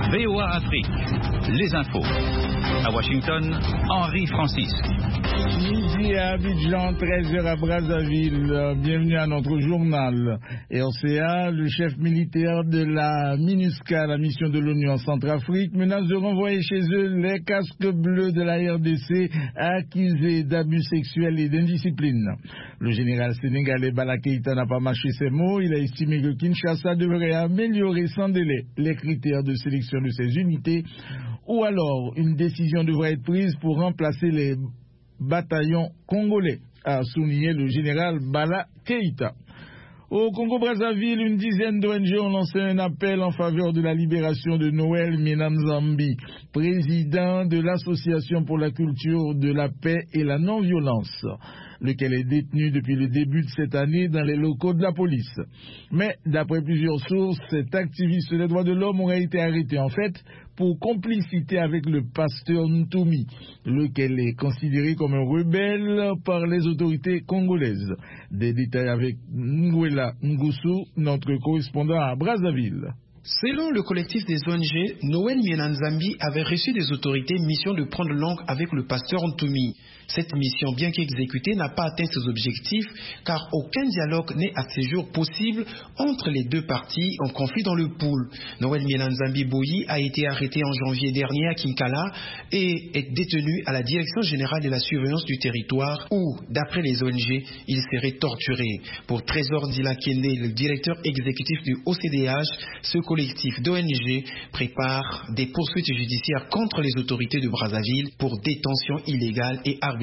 VOA Afrique, les infos. À Washington, Henri Francis. Midi à Abidjan, 13h à Brazzaville. Bienvenue à notre journal. RCA, le chef militaire de la MINUSCA, la mission de l'ONU en Centrafrique, menace de renvoyer chez eux les casques bleus de la RDC accusés d'abus sexuels et d'indiscipline. Le général sénégalais Bala Keïta n'a pas mâché ses mots. Il a estimé que Kinshasa devrait améliorer sans délai les critères de sélection de ses unités, ou alors une décision devrait être prise pour remplacer les bataillons congolais, a souligné le général Bala Keïta. Au Congo-Brazzaville, une dizaine d'ONG ont lancé un appel en faveur de la libération de Noël Mienanzambi, président de l'Association pour la culture de la paix et la non-violence, lequel est détenu depuis le début de cette année dans les locaux de la police. Mais, d'après plusieurs sources, cet activiste des droits de l'homme aurait été arrêté en fait pour complicité avec le pasteur Ntoumi, lequel est considéré comme un rebelle par les autorités congolaises. Des détails avec Nguela Ngusu, notre correspondant à Brazzaville. Selon le collectif des ONG, Noël Mienanzambi avait reçu des autorités mission de prendre langue avec le pasteur Ntoumi. Cette mission, bien qu'exécutée, n'a pas atteint ses objectifs car aucun dialogue n'est à ce jour possible entre les deux parties en conflit dans le pool. Noël Mienanzambi Boyi a été arrêté en janvier dernier à Kinkala et est détenu à la Direction générale de la surveillance du territoire où, d'après les ONG, il serait torturé. Pour Trésor Dilakende, le directeur exécutif du OCDH, ce collectif d'ONG prépare des poursuites judiciaires contre les autorités de Brazzaville pour détention illégale et arbitraire.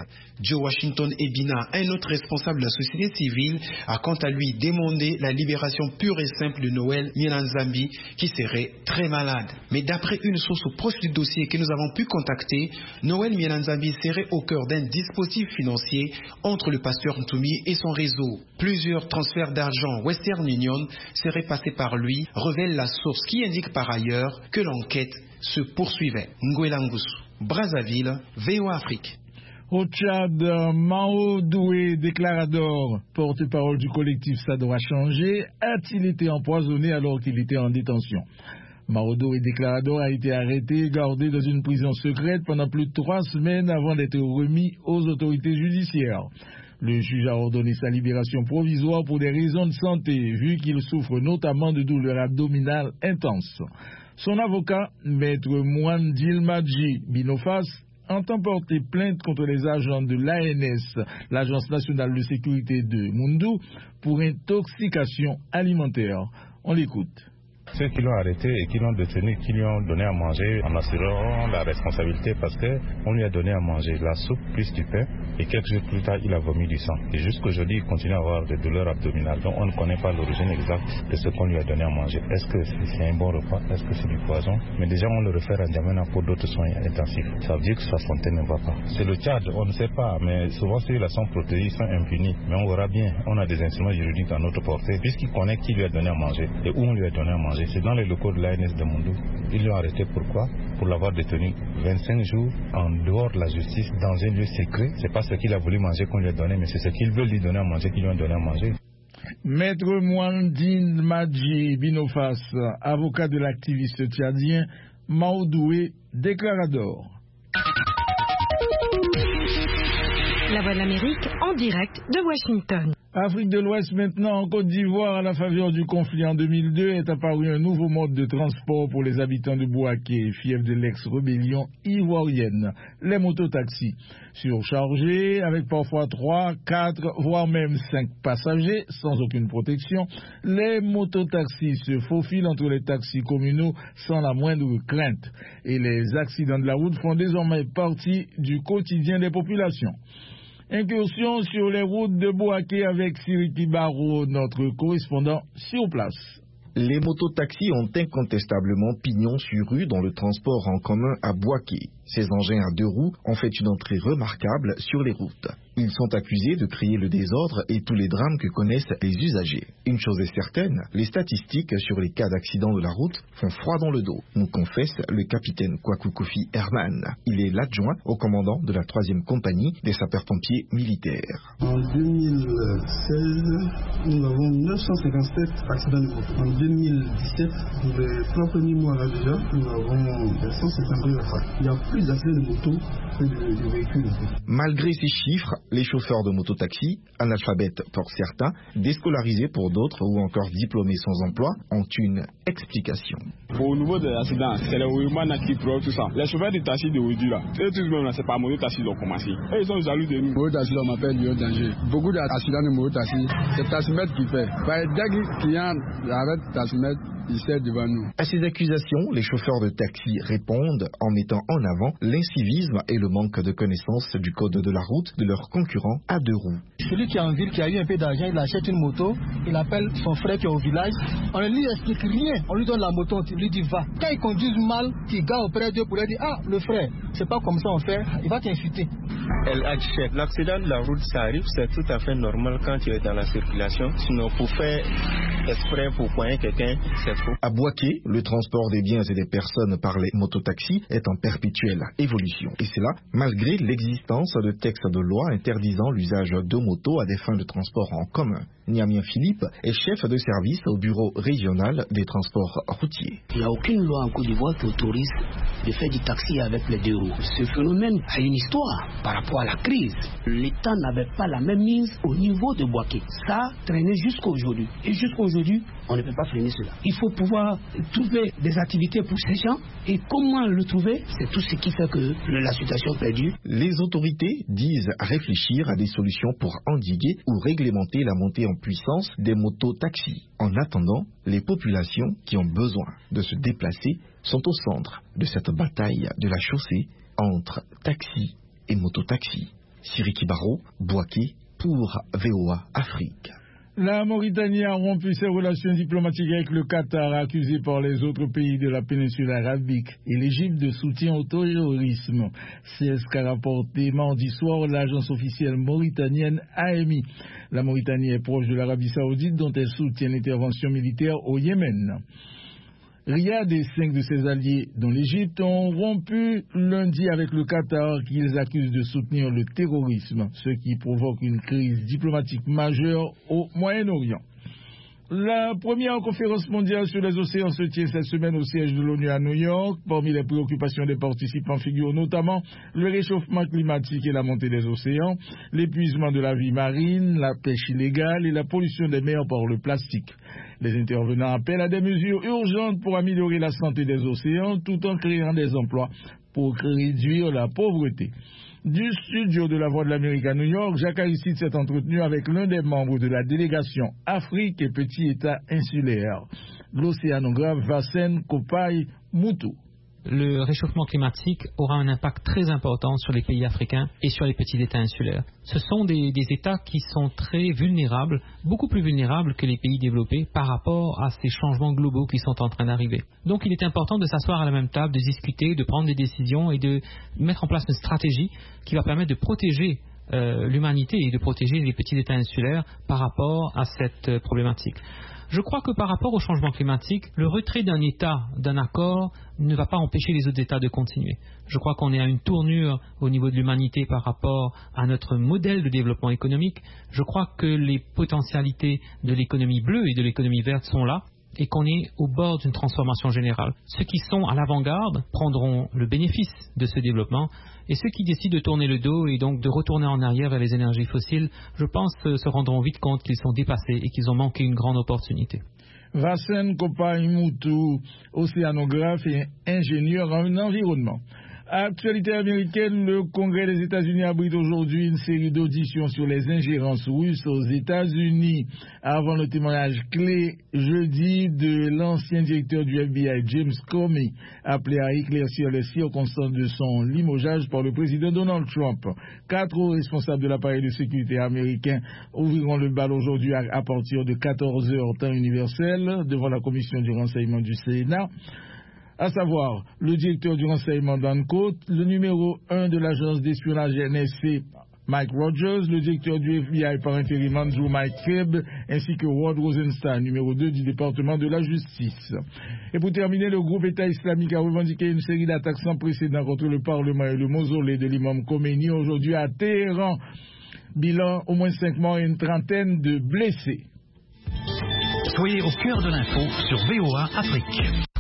Joe Washington Ebina, un autre responsable de la société civile, a quant à lui demandé la libération pure et simple de Noël Mienanzambi qui serait très malade. Mais d'après une source proche du dossier que nous avons pu contacter, Noël Mienanzambi serait au cœur d'un dispositif financier entre le pasteur Ntoumi et son réseau. Plusieurs transferts d'argent Western Union seraient passés par lui, révèle la source qui indique par ailleurs que l'enquête se poursuivait. Nguela Ngusu, Brazzaville, VOA Afrique. Au Tchad, Mao Doué, déclarador, porte-parole du collectif Ça doit changer, a-t-il été empoisonné alors qu'il était en détention? Mao Doué, déclarador, a été arrêté et gardé dans une prison secrète pendant plus de 3 semaines avant d'être remis aux autorités judiciaires. Le juge a ordonné sa libération provisoire pour des raisons de santé, vu qu'il souffre notamment de douleurs abdominales intenses. Son avocat, maître Mwandil Madji Binofas, entend porter plainte contre les agents de l'ANS, l'Agence nationale de sécurité de Moundou, pour intoxication alimentaire. On l'écoute. Ceux qui l'ont arrêté et qui l'ont détenu, qui lui ont donné à manger, en assurant la responsabilité parce qu'on lui a donné à manger la soupe plus du pain et quelques jours plus tard, il a vomi du sang. Et jusqu'aujourd'hui, il continue à avoir des douleurs abdominales. Donc on ne connaît pas l'origine exacte de ce qu'on lui a donné à manger. Est-ce que c'est un bon repas? Est-ce que c'est du poison? Mais déjà, on le réfère à N'Djamena pour d'autres soins intensifs. Ça veut dire que sa santé ne va pas. C'est le Tchad, on ne sait pas, mais souvent ceux-là sont protégés, sont impunis. Mais on verra bien, on a des instruments juridiques à notre portée, puisqu'il connaît qui lui a donné à manger et où on lui a donné à manger. C'est dans les locaux de l'ANS de Moundou. Ils l'ont arrêté pourquoi? Pour l'avoir détenu 25 jours en dehors de la justice dans un lieu secret. C'est pas ce qu'il a voulu manger qu'on lui a donné, mais c'est ce qu'il veut lui donner à manger qu'ils lui ont donné à manger. Maître Mwandil Madji Binofas, avocat de l'activiste tchadien Mao Doué, déclarador. La Voix de l'Amérique en direct de Washington. Afrique de l'Ouest maintenant, en Côte d'Ivoire, à la faveur du conflit en 2002, est apparu un nouveau mode de transport pour les habitants de Bouaké, fief de l'ex-rébellion ivoirienne, les mototaxis. Surchargés, avec parfois 3, 4, voire même 5 passagers, sans aucune protection, les mototaxis se faufilent entre les taxis communaux sans la moindre crainte. Et les accidents de la route font désormais partie du quotidien des populations. Incursion sur les routes de Bouaké avec Siriki Baro, notre correspondant sur place. Les mototaxis ont incontestablement pignon sur rue dans le transport en commun à Bouaké. Ces engins à 2 roues ont fait une entrée remarquable sur les routes. Ils sont accusés de créer le désordre et tous les drames que connaissent les usagers. Une chose est certaine, les statistiques sur les cas d'accidents de la route font froid dans le dos, nous confesse le capitaine Kwaku Kofi Herman. Il est l'adjoint au commandant de la 3e compagnie des sapeurs-pompiers militaires. En 2016, nous avons 957 accidents de moto. En 2017, pour les 3 premiers mois là déjà, nous avons 170 rafales. Il y a plus d'accidents de moto que de véhicules. Malgré ces chiffres, les chauffeurs de mototaxi, analphabètes pour certains, déscolarisés pour d'autres ou encore diplômés sans emploi, ont une explication. Au niveau des accidents, c'est les Ouïmana qui provoquent tout ça. Les chauffeurs de taxi de Ouïdi là, eux tous même là, c'est pas mototaxi qui ont commencé. Et ils sont jaloux de nous. Mototaxi, on m'appelle Lyon Danger. Beaucoup d'accidents de mototaxi, c'est taximètre qui fait. Dès que le client arrête taximètre, il sert devant nous. À ces accusations, les chauffeurs de taxi répondent en mettant en avant l'incivisme et le manque de connaissance du code de la route de leurs concurrents à 2 roues. Celui qui est en ville, qui a eu un peu d'argent, il achète une moto, il appelle son frère qui est au village, on ne lui explique rien, on lui donne la moto, on lui dit va. Quand ils conduisent mal, il gare auprès d'eux pour lui dire ah le frère, c'est pas comme ça on fait, il va t'insulter. L'accident de la route, ça arrive, c'est tout à fait normal quand tu es dans la circulation. Sinon, pour faire exprès pour poigner quelqu'un, c'est faux. À Bouaké, le transport des biens et des personnes par les mototaxis est en perpétuelle évolution. Et c'est là, malgré l'existence de textes de loi interdisant l'usage de motos à des fins de transport en commun. Niamien Philippe est chef de service au bureau régional des transports routiers. Il n'y a aucune loi en Côte d'Ivoire qui autorise de faire du taxi avec les 2 roues. Ce phénomène a une histoire par rapport à la crise. L'État n'avait pas la même mise au niveau de Bouaké. Ça a traîné jusqu'à aujourd'hui. Et jusqu'à aujourd'hui, on ne peut pas freiner cela. Il faut pouvoir trouver des activités pour ces gens. Et comment le trouver? C'est tout ce qui fait que la situation perdure. Les autorités disent réfléchir à des solutions pour endiguer ou réglementer la montée en puissance des mototaxis. En attendant, les populations qui ont besoin de se déplacer sont au centre de cette bataille de la chaussée entre taxi et mototaxi. Siriki Baro, Bouaké pour VOA Afrique. La Mauritanie a rompu ses relations diplomatiques avec le Qatar, accusé par les autres pays de la péninsule arabique, et l'Égypte de soutien au terrorisme. C'est ce qu'a rapporté mardi soir l'agence officielle mauritanienne AMI. La Mauritanie est proche de l'Arabie Saoudite, dont elle soutient l'intervention militaire au Yémen. Riyad et 5 de ses alliés, dont l'Égypte, ont rompu lundi avec le Qatar, qu'ils accusent de soutenir le terrorisme, ce qui provoque une crise diplomatique majeure au Moyen-Orient. La première conférence mondiale sur les océans se tient cette semaine au siège de l'ONU à New York. Parmi les préoccupations des participants figurent notamment le réchauffement climatique et la montée des océans, l'épuisement de la vie marine, la pêche illégale et la pollution des mers par le plastique. Les intervenants appellent à des mesures urgentes pour améliorer la santé des océans tout en créant des emplois pour réduire la pauvreté. Du studio de la Voix de l'Amérique à New York, Jacques Aristide s'est entretenu avec l'un des membres de la délégation Afrique et Petits États insulaires, l'océanographe Vassen Kopai Moutou. Le réchauffement climatique aura un impact très important sur les pays africains et sur les petits États insulaires. Ce sont des États qui sont très vulnérables, beaucoup plus vulnérables que les pays développés par rapport à ces changements globaux qui sont en train d'arriver. Donc il est important de s'asseoir à la même table, de discuter, de prendre des décisions et de mettre en place une stratégie qui va permettre de protéger l'humanité et de protéger les petits États insulaires par rapport à cette problématique. Je crois que par rapport au changement climatique, le retrait d'un État, d'un accord, ne va pas empêcher les autres États de continuer. Je crois qu'on est à une tournure au niveau de l'humanité par rapport à notre modèle de développement économique. Je crois que les potentialités de l'économie bleue et de l'économie verte sont là et qu'on est au bord d'une transformation générale. Ceux qui sont à l'avant-garde prendront le bénéfice de ce développement et ceux qui décident de tourner le dos et donc de retourner en arrière vers les énergies fossiles, je pense, se rendront vite compte qu'ils sont dépassés et qu'ils ont manqué une grande opportunité. Vassen Kopai Moutou, océanographe et ingénieur en environnement. Actualité américaine, le Congrès des États-Unis abrite aujourd'hui une série d'auditions sur les ingérences russes aux États-Unis. Avant le témoignage clé jeudi de l'ancien directeur du FBI, James Comey, appelé à éclaircir les circonstances de son limogeage par le président Donald Trump. 4 hauts responsables de l'appareil de sécurité américain ouvriront le bal aujourd'hui à partir de 14h temps universel devant la commission du renseignement du Sénat. À savoir le directeur du renseignement Dan Coats, le numéro 1 de l'agence d'espionnage NSC, Mike Rogers, le directeur du FBI par intérim Andrew McCabe, ainsi que Rod Rosenstein, numéro 2 du département de la justice. Et pour terminer, le groupe État islamique a revendiqué une série d'attaques sans précédent contre le Parlement et le mausolée de l'imam Khomeini aujourd'hui à Téhéran. Bilan, au moins 5 morts et une trentaine de blessés. Soyez au cœur de l'info sur VOA Afrique.